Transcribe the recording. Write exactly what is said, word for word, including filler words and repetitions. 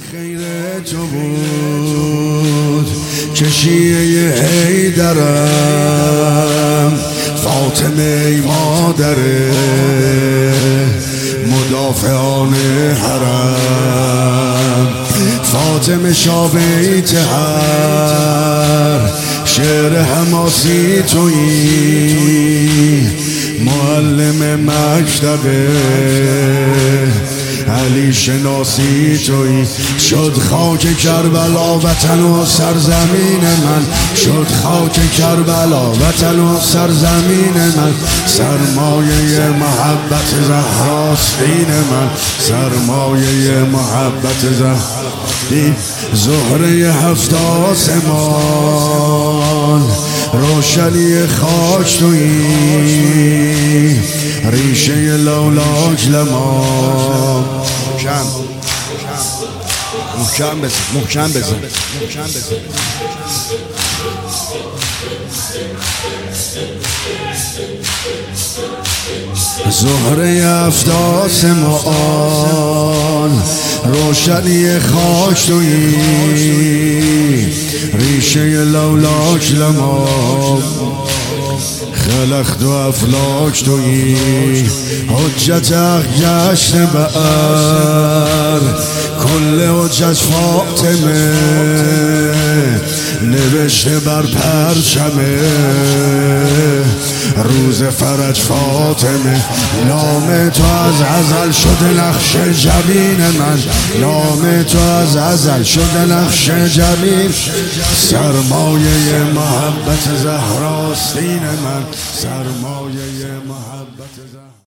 خیر تو بود که شیعه حیدرم، فاطمه ای مادر مدافعان حرم، فاطمه شابیت هر شعر حماسی تویی، معلم مکتبه علی شناسی تویی. شد خاک کربلا وطن و سرزمین من، شد خاک کربلا وطن و سرزمین من، سرمایه محبت زهراست دین من، سرمایه محبت زهراست. زهره هفت آسمان روشنی خاک تویی، ریشه لولاک لما. محکم محکم بزن محکم بزن محکم بزن. زهره هفت آسمان روشنی خاک تویی، ریشه لولاک لما. خلقت و افلاک تویی، حجت حق گشت بر کل حجت فاطمه، نوشته بر پرچمه روز فرج فاطمه. نام تو از ازل شده نقش جبین من، نام تو از ازل شده نقش جبین، سرمایه محبت زهراست دین من، سرمایه محبت زهراست.